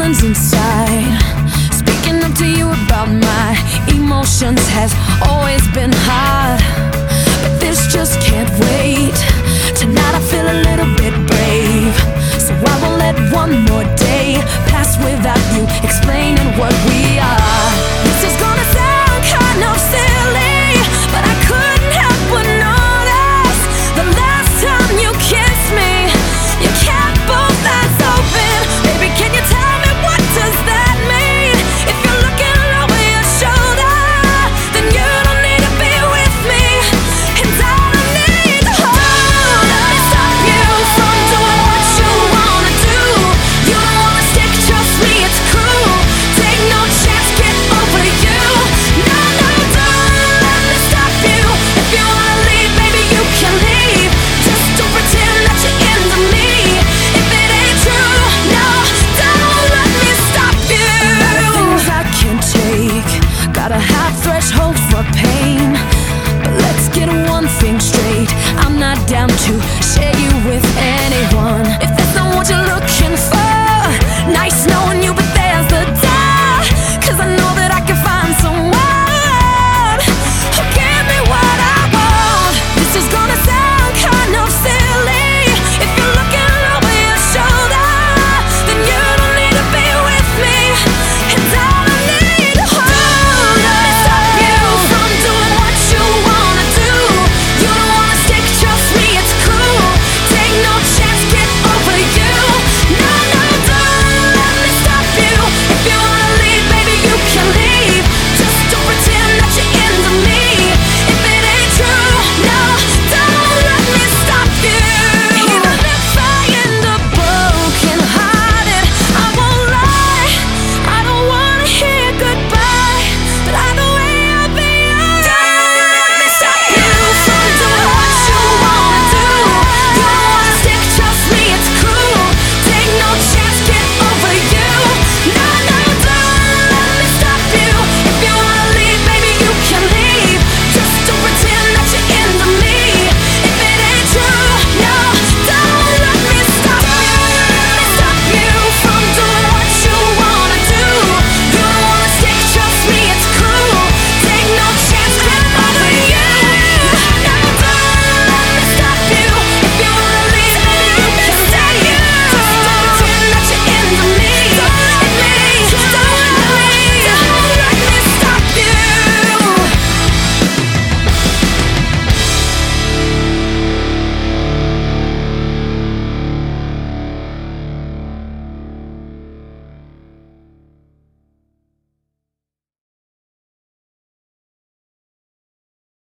feelings inside. Speaking up to you about my emotions has always been hard, but this just can't wait. Tonight I feel a little bit brave, so I won't let one more day pass without you explaining what we